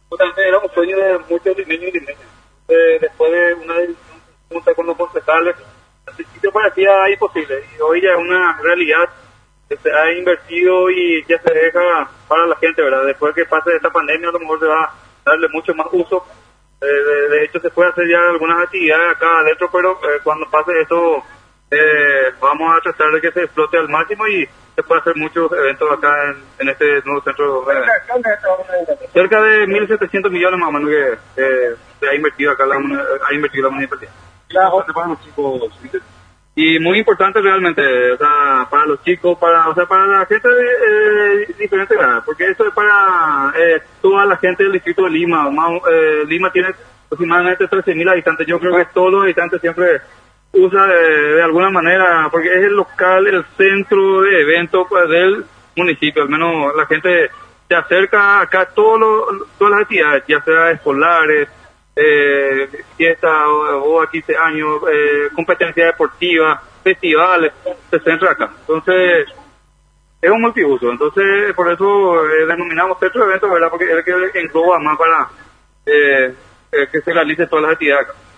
Justamente era un sueño de muchos limeños y limeñas. Después de una junta con los concejales, al principio parecía imposible y hoy ya es una realidad que se ha invertido y ya se deja para la gente, ¿verdad? Después que pase esta pandemia a lo mejor se va a darle mucho más uso. De hecho se puede hacer ya algunas actividades acá adentro, pero cuando pase esto vamos a tratar de que se explote al máximo y se puede hacer muchos eventos acá en este nuevo centro. Cerca de 1.700 millones más o menos que se ha invertido acá, ha invertido la municipalidad. Para los chicos. Y muy importante realmente, o sea, para los chicos, para la gente de diferente edad, porque esto es para toda la gente del distrito de Lima. Lima tiene aproximadamente 13.000 habitantes. Yo creo que todos los habitantes siempre usa de alguna manera, porque es el local, el centro de eventos pues, del municipio. Al menos la gente se acerca acá a todas las actividades, ya sea escolares, fiesta o 15 años, competencias deportivas, festivales, se centra acá. Entonces, es un multiuso. Entonces, por eso denominamos centro de eventos, ¿verdad? Porque es el que engloba más para que se realice todas las actividades acá.